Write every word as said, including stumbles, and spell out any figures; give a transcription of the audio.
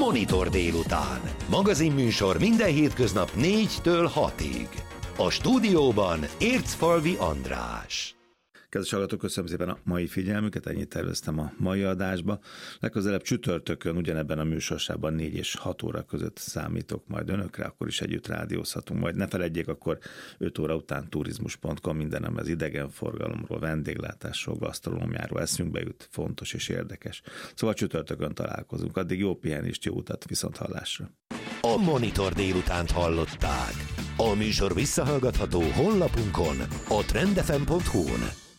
Monitor délután. Magazinműsor minden hétköznap négytől hatig. A stúdióban Ércfalvi András. Kedves hallgatók, köszönöm szépen a mai figyelmüket, ennyit terveztem a mai adásba. Legközelebb csütörtökön ugyanebben a műsorsában négy és hat óra között számítok majd önökre, akkor is együtt rádiózhatunk. Majd ne feledjék, akkor öt óra után turizmus pont com mindenem az idegenforgalomról, vendéglátásról, gasztronómiáról eszünkbe jut, fontos és érdekes. Szóval csütörtökön találkozunk. Addig jó pihenést, jó utat, viszont hallásra. A Monitor délutánt hallották. A műsor visszahallgatható honlapunkon, a trend f m pont hu-n.